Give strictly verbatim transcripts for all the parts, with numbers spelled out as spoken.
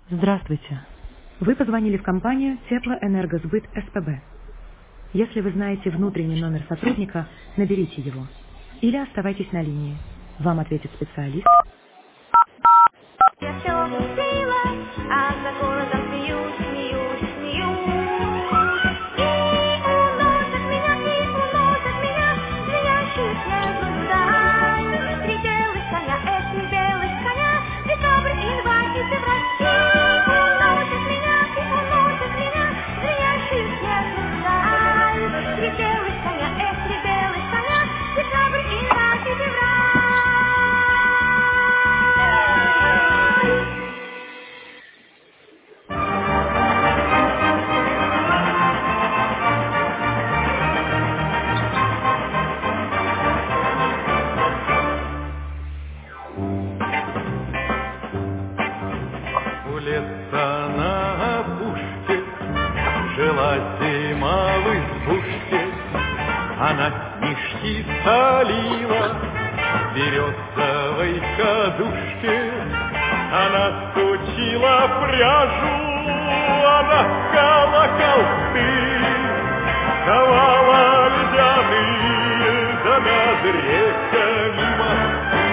Здравствуйте. Вы позвонили в компанию Теплоэнергосбыт СПБ. Если вы знаете внутренний номер сотрудника, наберите его. Или оставайтесь на линии. Вам ответит специалист. Я все пустила, а за городом смеюсь, смеюсь, смеюсь. И уносят меня, и уносят меня, звенящую снежную даль. Три белых коня, эти белых коня, декабрь, январь и февраль. И уносят меня, и уносят меня, звенящую снежную даль. Три белых коня, эти белых коня, декабрь, январь и февраль. У леса на опушке жила зима в избушке. Она снежки солила в березовой кадушке. Она сучила пряжу, она ткала колты, давала ледяные да над реками мосты.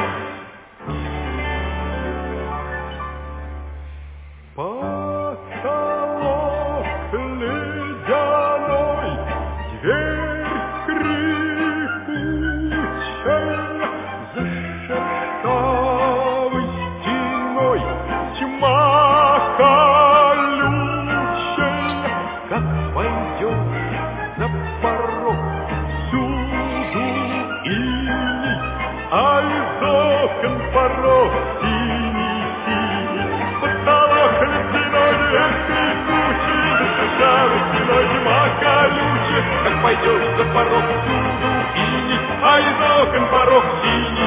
Потолок ледяной, дверь скрипучая, за шершавой стеной тьма колючая. Как пойдешь за порог, всюду иней, а из окон порог синий-синий. Потолок ледяной, дверь скрипучая, за шершавой стеной тьма колючая. Как пойдешь за порог, всюду иней, а из окон порог синий.